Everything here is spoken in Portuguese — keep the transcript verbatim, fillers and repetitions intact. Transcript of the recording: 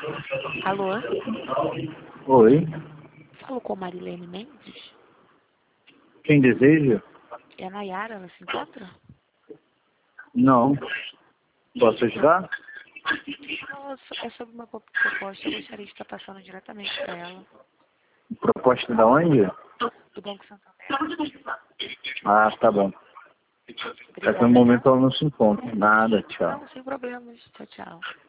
Alô? Oi, Falou com a Marilene Mendes? quem deseja? É a Nayara, ela se encontra? Não. Posso ajudar? Não, é so- é sobre uma pro- proposta, eu gostaria de estar passando diretamente para ela, Proposta da onde? do Banco Santander. Ah, tá bom. Até Obrigada, no momento tá? ela não se encontra. Nada, tchau. Não, sem problemas. Tchau, tchau.